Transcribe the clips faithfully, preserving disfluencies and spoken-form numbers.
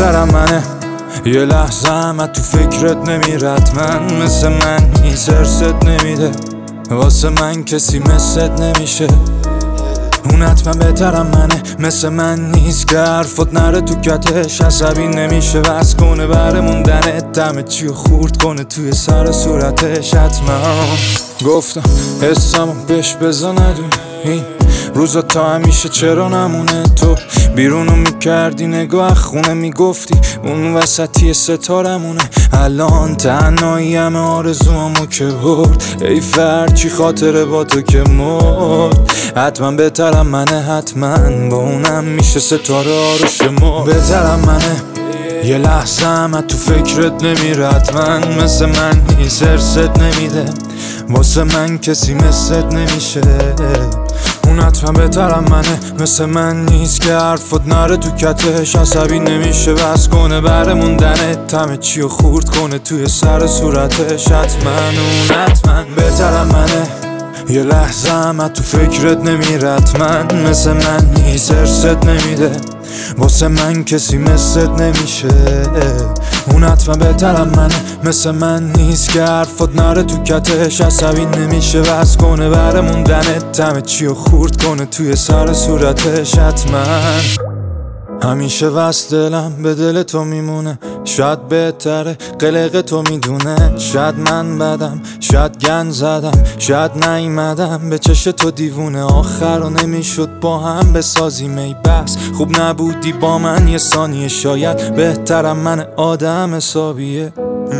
بهترم منه یه لحظه هم تو فکرت نمیرد من مثل من نیست ارست نمیده واسه من کسی مثلت نمیشه اون حتما بهترم منه مثل من نیست که حرفت نره تو کتش عصبی نمیشه بس کنه بره موندنت دمه چی و خورد کنه توی سر صورتش حتما گفتم حسمو بهش بزا ندونه این روزا تا همیشه چرا نمونه تو بیرونو میکردی نگاه خونه میگفتی اون وسطی ستارمونه الان تنهایی همه آرزوامو که برد ای فرد چی خاطره با تو که مرد حتما بهترم منه حتما با اونم میشه ستاره آروش مرد بهترم منه یه لحظه هم تو فکرت نمیره حتما مثل من نیست ارست نمیده واسه من کسی مثلت نمیشه اون حتما بهترم منه مثل من نیست که حرفت نره تو کتش عصبی نمیشه بس کنه بره موندنت همه چی و خورد کنه توی سر صورتش حتما اون حتما بهترم منه یه لحظه هم تو فکرت نمیره حتما مثل من نیست ارست نمیده واسه من کسی مثلت نمیشه اون حتما بهترم منه مثل من نیست که حرفت نره تو کتش عصبی نمیشه بس کنه بره موندنت همه چی و خورد کنه توی سر صورتش حتما همیشه وست دلم به دل تو میمونه شاید بهتره قلق تو میدونه شاید من بدم شاید گن زدم شاید نیومدم به چش تو دیوونه آخر رو نمیشد با هم بسازیم ای بس خوب نبودی با من یه ثانیه شاید بهترم من آدم حسابیه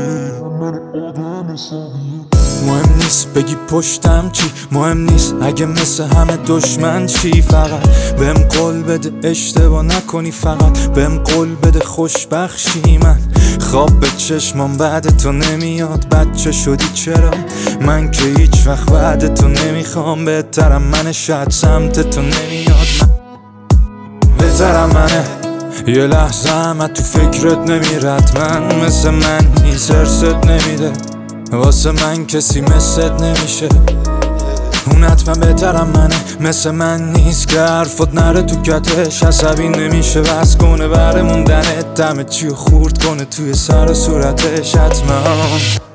مهم نیست بگی پشتم چی مهم نیست اگه مثل همه دشمن چی فقط بهم قول بده اشتباه نکنی فقط بهم قول بده خوشبخشی من خواب به چشمام بعد تو نمیاد بچه شدی چرا من که هیچ وقت بعد تو نمیخوام بهترم منه شاید سمت تو نمیاد بهترم منه یه لحظه هم تو فکرت نمیرد من مثل من نیست ارست نمیده واسه من کسی مثلت نمیشه اون حتما بهترم منه مثل من نیست که حرفت نره تو کتش عصبی نمیشه بس کنه بره موندنت همه چی و خورد کنه توی سر صورتش حتما